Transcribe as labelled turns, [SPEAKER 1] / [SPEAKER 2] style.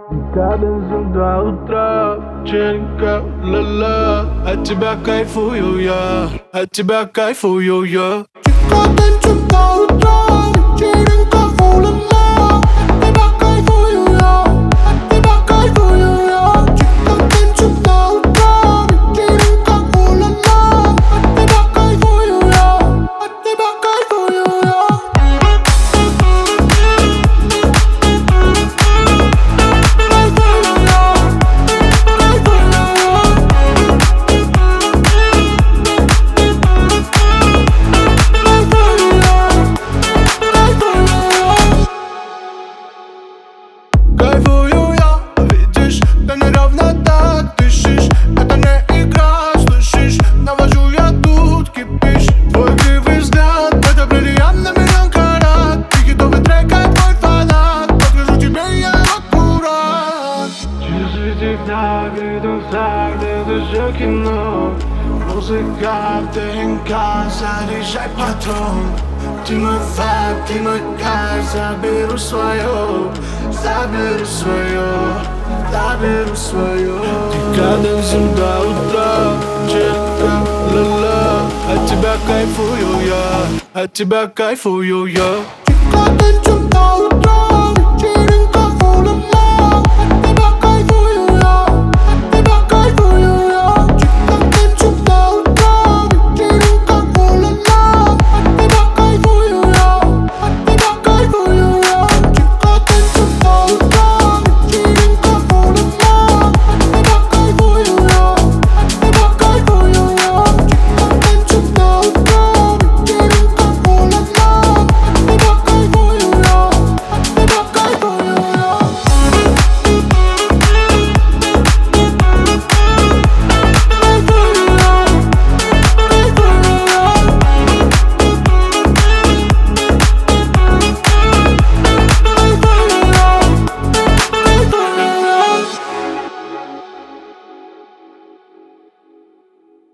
[SPEAKER 1] Танцуем до утра, вечеринка, ла-ла. От тебя кайфую я, от тебя кайфую я.
[SPEAKER 2] Танцуем до утра, вечеринка, у-ла-ла. От тебя кайфую я, от тебя кайфую я. Танцуем до утра, вечеринка, у-ла-ла. От тебя кайфую я, от тебя кайфую я.
[SPEAKER 1] Кайфую я, видишь, ты неровно так дышишь. Это не игра, слышишь, навожу я тут кипиш. Твой кривый взгляд, это бриллиант на миллион карат. Ты хитовый трек, как твой фанат. Покажу тебе я аккурат. Часы тик-так, иду так, это же кино. Музыка, ДНК, заряжай патрон. Ты мой вайб, ты мой кайф, заберу свое, заберу свое, заберу свое. Танцуем до утра, вечеринка, ла-ла. От тебя кайфую я, от тебя кайфую я.
[SPEAKER 2] Танцуем до утра.